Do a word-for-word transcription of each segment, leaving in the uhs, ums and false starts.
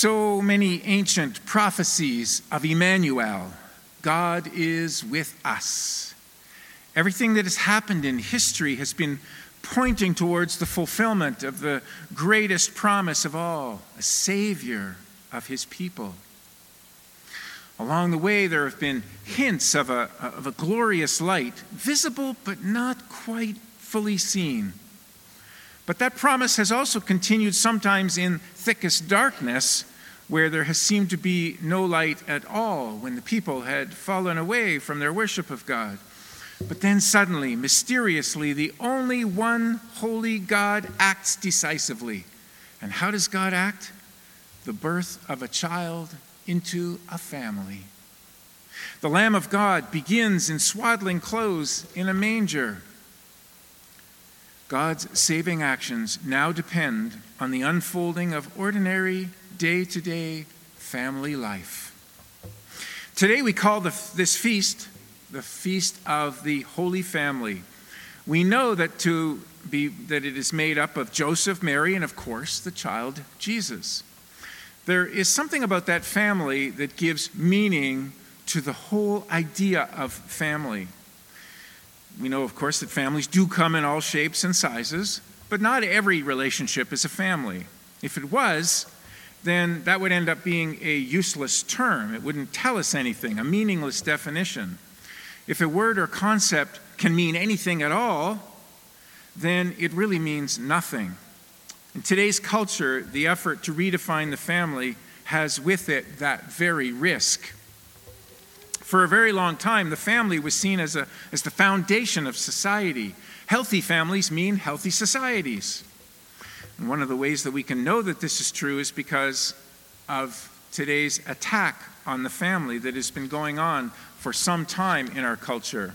So many ancient prophecies of Emmanuel, God is with us. Everything that has happened in history has been pointing towards the fulfillment of the greatest promise of all, a Savior of his people. Along the way, there have been hints of a, of a glorious light, visible but not quite fully seen. But that promise has also continued sometimes in thickest darkness, where there has seemed to be no light at all when the people had fallen away from their worship of God. But then suddenly, mysteriously, the only one holy God acts decisively. And how does God act? The birth of a child into a family. The Lamb of God begins in swaddling clothes in a manger. God's saving actions now depend on the unfolding of ordinary, day-to-day family life. Today we call the, this feast the Feast of the Holy Family. We know that to be that it is made up of Joseph, Mary, and of course the child Jesus. There is something about that family that gives meaning to the whole idea of family. We know, of course, that families do come in all shapes and sizes, but not every relationship is a family. If it was, then that would end up being a useless term. It wouldn't tell us anything, a meaningless definition. If a word or concept can mean anything at all, then it really means nothing. In today's culture, the effort to redefine the family has with it that very risk. For a very long time, the family was seen as, a, as the foundation of society. Healthy families mean healthy societies. And one of the ways that we can know that this is true is because of today's attack on the family that has been going on for some time in our culture.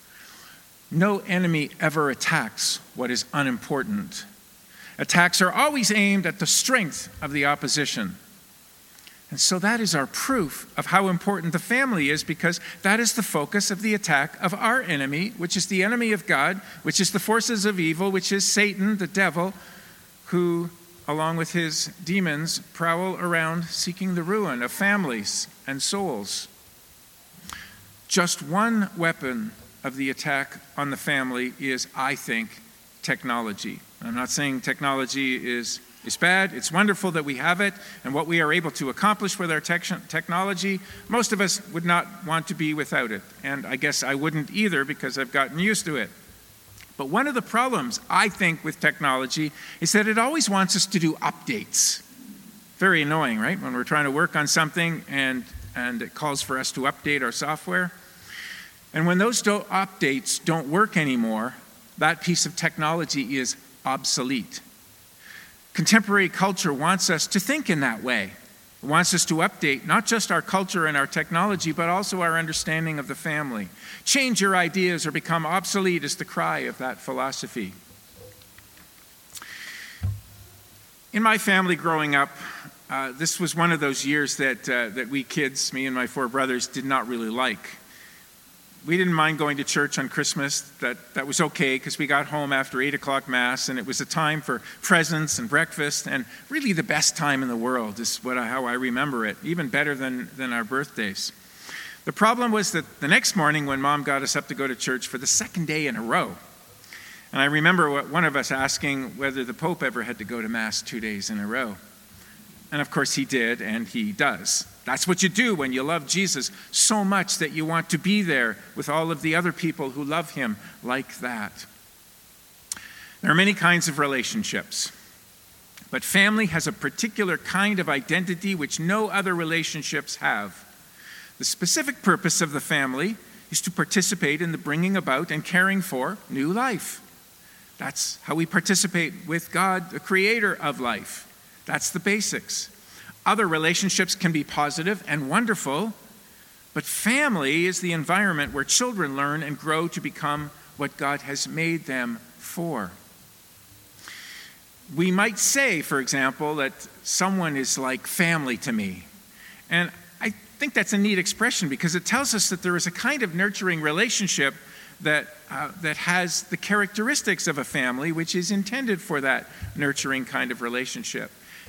No enemy ever attacks what is unimportant. Attacks are always aimed at the strength of the opposition. And so that is our proof of how important the family is, because that is the focus of the attack of our enemy, which is the enemy of God, which is the forces of evil, which is Satan, the devil, who, along with his demons, prowl around seeking the ruin of families and souls. Just one weapon of the attack on the family is, I think, technology. I'm not saying technology is, is bad. It's wonderful that we have it and what we are able to accomplish with our tech- technology. Most of us would not want to be without it, and I guess I wouldn't either because I've gotten used to it. But one of the problems, I think, with technology is that it always wants us to do updates. Very annoying, right? When we're trying to work on something and, and it calls for us to update our software. And when those do- updates don't work anymore, that piece of technology is obsolete. Contemporary culture wants us to think in that way. It wants us to update not just our culture and our technology, but also our understanding of the family. Change your ideas or become obsolete is the cry of that philosophy. In my family growing up, uh, this was one of those years that, uh, that we kids, me and my four brothers, did not really like. We didn't mind going to church on Christmas. That, that was okay because we got home after eight o'clock Mass, and it was a time for presents and breakfast, and really the best time in the world is what I, how I remember it, even better than, than our birthdays. The problem was that the next morning when Mom got us up to go to church for the second day in a row, and I remember what, one of us asking whether the Pope ever had to go to Mass two days in a row. And of course he did, and he does. That's what you do when you love Jesus so much that you want to be there with all of the other people who love him like that. There are many kinds of relationships, but family has a particular kind of identity which no other relationships have. The specific purpose of the family is to participate in the bringing about and caring for new life. That's how we participate with God, the creator of life. That's the basics. Other relationships can be positive and wonderful, but family is the environment where children learn and grow to become what God has made them for. We might say, for example, that someone is like family to me. And I think that's a neat expression because it tells us that there is a kind of nurturing relationship that uh, that has the characteristics of a family, which is intended for that nurturing kind of relationship.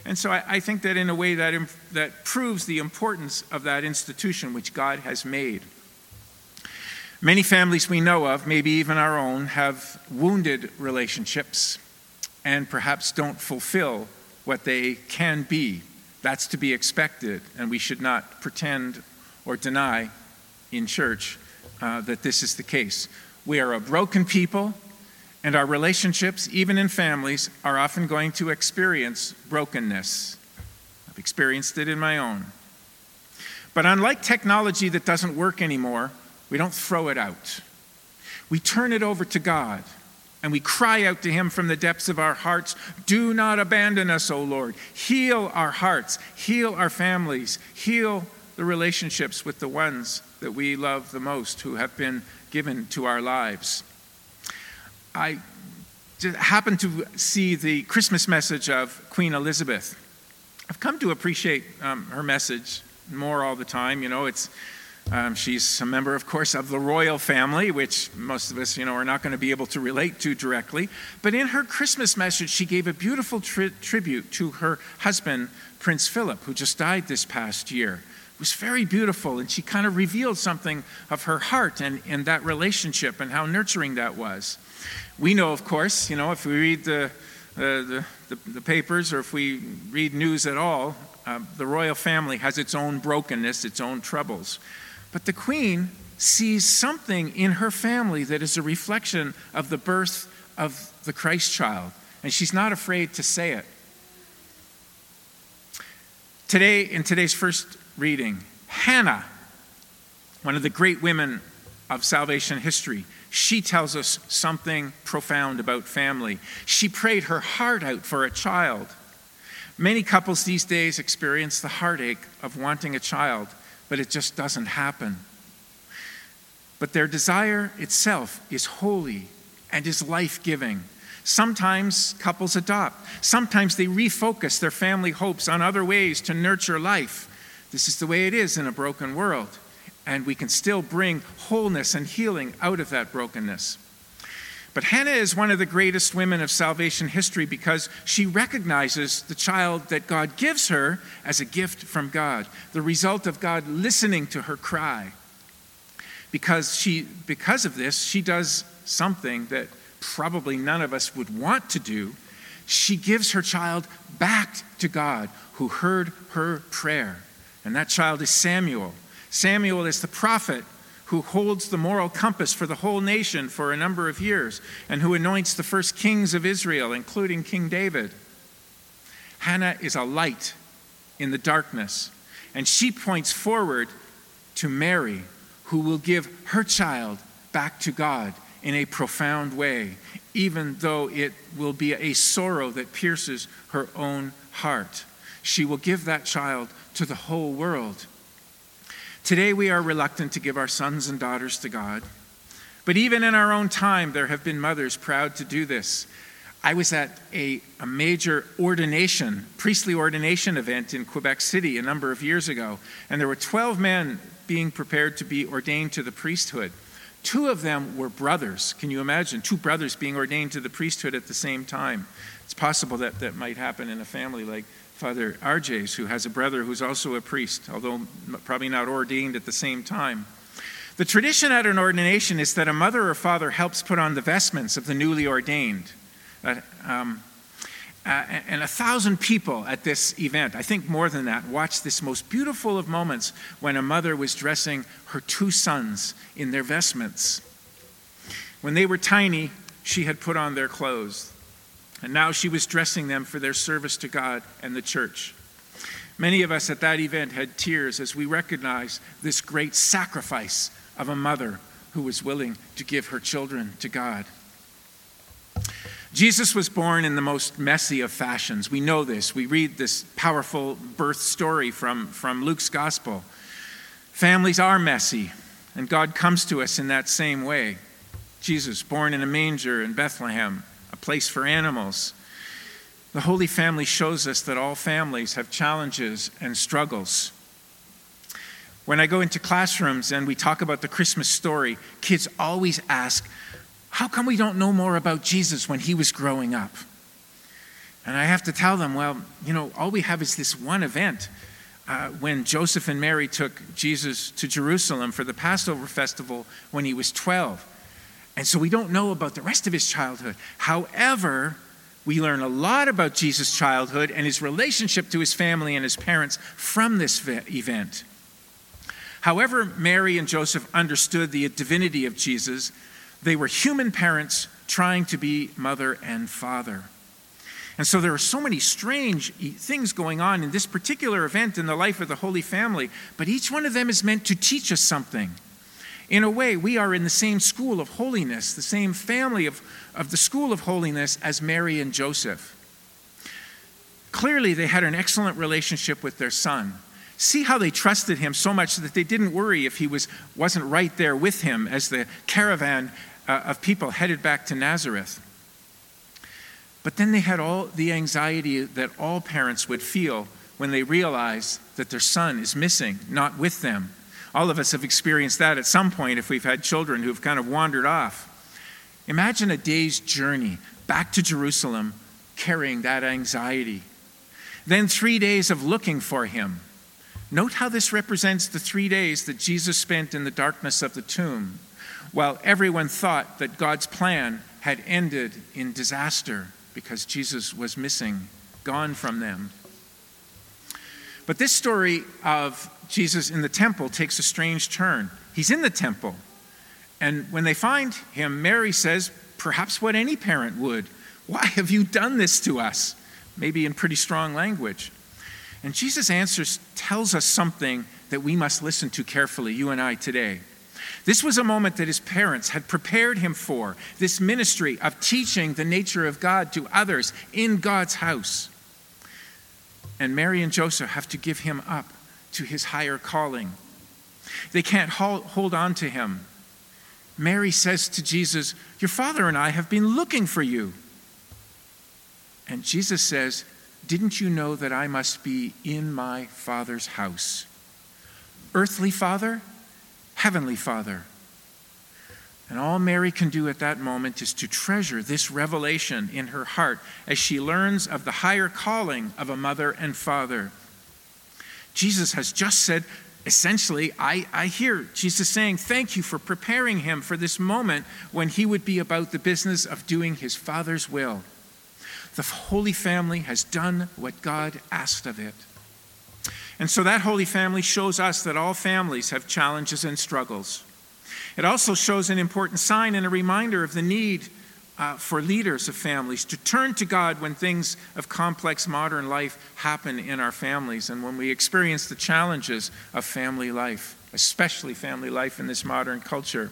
And so I, I think that in a way that, imp- that proves the importance of that institution which God has made. Many families we know of, maybe even our own, have wounded relationships and perhaps don't fulfill what they can be. That's to be expected, and we should not pretend or deny in church uh, that this is the case. We are a broken people, and our relationships, even in families, are often going to experience brokenness. I've experienced it in my own. But unlike technology that doesn't work anymore, we don't throw it out. We turn it over to God, and we cry out to him from the depths of our hearts, do not abandon us, O Lord. Heal our hearts, heal our families, heal the relationships with the ones that we love the most who have been given to our lives. I just happened to see the Christmas message of Queen Elizabeth. I've come to appreciate um, her message more all the time. You know, it's Um, she's a member, of course, of the royal family, which most of us, you know, are not going to be able to relate to directly. But in her Christmas message, she gave a beautiful tri- tribute to her husband, Prince Philip, who just died this past year. It was very beautiful, and she kind of revealed something of her heart and, and that relationship and how nurturing that was. We know, of course, you know, if we read the, uh, the, the, the papers or if we read news at all, uh, the royal family has its own brokenness, its own troubles. But the Queen sees something in her family that is a reflection of the birth of the Christ child, and she's not afraid to say it. Today, in today's first reading, Hannah, one of the great women of salvation history, she tells us something profound about family. She prayed her heart out for a child. Many couples these days experience the heartache of wanting a child, but it just doesn't happen. But their desire itself is holy and is life-giving. Sometimes couples adopt. Sometimes they refocus their family hopes on other ways to nurture life. This is the way it is in a broken world, and we can still bring wholeness and healing out of that brokenness. But Hannah is one of the greatest women of salvation history because she recognizes the child that God gives her as a gift from God, the result of God listening to her cry. Because she, because of this, she does something that probably none of us would want to do. She gives her child back to God, who heard her prayer. And that child is Samuel. Samuel is the prophet who holds the moral compass for the whole nation for a number of years, and who anoints the first kings of Israel, including King David. Hannah is a light in the darkness, and she points forward to Mary, who will give her child back to God in a profound way, even though it will be a sorrow that pierces her own heart. She will give that child to the whole world. Today we are reluctant to give our sons and daughters to God. But even in our own time, there have been mothers proud to do this. I was at a, a major ordination, priestly ordination event in Quebec City a number of years ago, and there were twelve men being prepared to be ordained to the priesthood. Two of them were brothers. Can you imagine? Two brothers being ordained to the priesthood at the same time. It's possible that that might happen in a family like Father R J's, who has a brother who's also a priest, although probably not ordained at the same time. The tradition at an ordination is that a mother or father helps put on the vestments of the newly ordained. Uh, um, uh, and a thousand people at this event, I think more than that, watched this most beautiful of moments when a mother was dressing her two sons in their vestments. When they were tiny, she had put on their clothes. And now she was dressing them for their service to God and the church. Many of us at that event had tears as we recognized this great sacrifice of a mother who was willing to give her children to God. Jesus was born in the most messy of fashions. We know this. We read this powerful birth story from, from Luke's gospel. Families are messy, and God comes to us in that same way. Jesus, born in a manger in Bethlehem, a place for animals. The Holy Family shows us that all families have challenges and struggles. When I go into classrooms and we talk about the Christmas story, kids always ask, how come we don't know more about Jesus when he was growing up? And I have to tell them, well, you know, all we have is this one event uh, when Joseph and Mary took Jesus to Jerusalem for the Passover festival when he was twelve. And so we don't know about the rest of his childhood. However, we learn a lot about Jesus' childhood and his relationship to his family and his parents from this event. However, Mary and Joseph understood the divinity of Jesus, they were human parents trying to be mother and father. And so there are so many strange things going on in this particular event in the life of the Holy Family, but each one of them is meant to teach us something. In a way, we are in the same school of holiness, the same family of, of the school of holiness as Mary and Joseph. Clearly, they had an excellent relationship with their son. See how they trusted him so much that they didn't worry if he was, wasn't right there with him as the caravan uh, of people headed back to Nazareth. But then they had all the anxiety that all parents would feel when they realize that their son is missing, not with them. All of us have experienced that at some point if we've had children who've kind of wandered off. Imagine a day's journey back to Jerusalem carrying that anxiety. Then three days of looking for him. Note how this represents the three days that Jesus spent in the darkness of the tomb, while everyone thought that God's plan had ended in disaster because Jesus was missing, gone from them. But this story of Jesus in the temple takes a strange turn. He's in the temple, and when they find him, Mary says, perhaps what any parent would, "Why have you done this to us?" Maybe in pretty strong language. And Jesus' answers tells us something that we must listen to carefully, you and I today. This was a moment that his parents had prepared him for, this ministry of teaching the nature of God to others in God's house. And Mary and Joseph have to give him up to his higher calling. They can't hold on to him. Mary says to Jesus, "Your father and I have been looking for you." And Jesus says, "Didn't you know that I must be in my Father's house?" Earthly Father, Heavenly Father. And all Mary can do at that moment is to treasure this revelation in her heart as she learns of the higher calling of a mother and father. Jesus has just said, essentially, I, I hear Jesus saying, thank you for preparing him for this moment when he would be about the business of doing his Father's will. The Holy Family has done what God asked of it. And so that Holy Family shows us that all families have challenges and struggles. It also shows an important sign and a reminder of the need uh, for leaders of families to turn to God when things of complex modern life happen in our families and when we experience the challenges of family life, especially family life in this modern culture.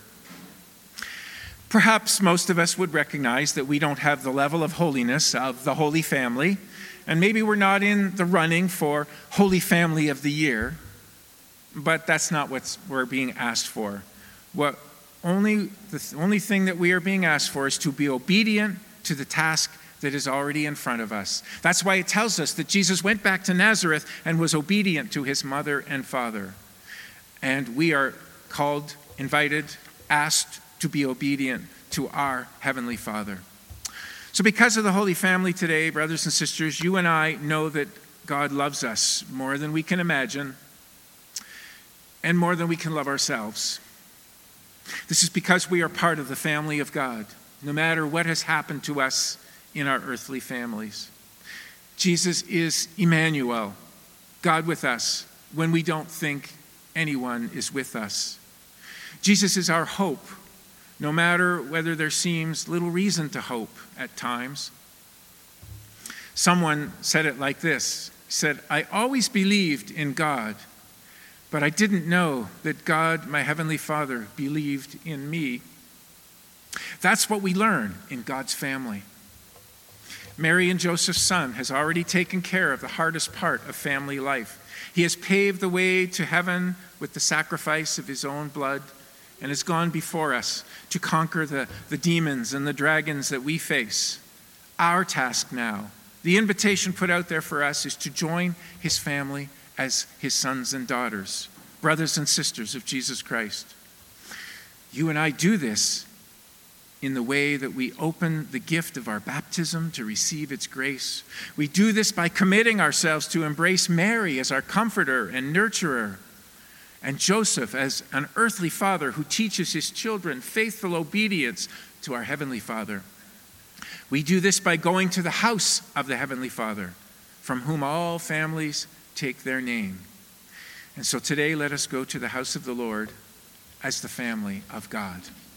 Perhaps most of us would recognize that we don't have the level of holiness of the Holy Family, and maybe we're not in the running for Holy Family of the Year, but that's not what we're being asked for. What only the only thing that we are being asked for is to be obedient to the task that is already in front of us. That's why it tells us that Jesus went back to Nazareth and was obedient to his mother and father. And we are called, invited, asked to be obedient to our Heavenly Father. So because of the Holy Family today, brothers and sisters, you and I know that God loves us more than we can imagine and more than we can love ourselves. This is because we are part of the family of God, no matter what has happened to us in our earthly families. Jesus is Emmanuel, God with us, when we don't think anyone is with us. Jesus is our hope, no matter whether there seems little reason to hope at times. Someone said it like this. He said, I always believed in God, but I didn't know that God, my Heavenly Father, believed in me. That's what we learn in God's family. Mary and Joseph's son has already taken care of the hardest part of family life. He has paved the way to heaven with the sacrifice of his own blood and has gone before us to conquer the, the demons and the dragons that we face. Our task now, the invitation put out there for us, is to join his family as his sons and daughters, brothers and sisters of Jesus Christ. You and I do this in the way that we open the gift of our baptism to receive its grace. We do this by committing ourselves to embrace Mary as our comforter and nurturer, and Joseph as an earthly father who teaches his children faithful obedience to our Heavenly Father. We do this by going to the house of the Heavenly Father, from whom all families take their name. And so today, let us go to the house of the Lord as the family of God.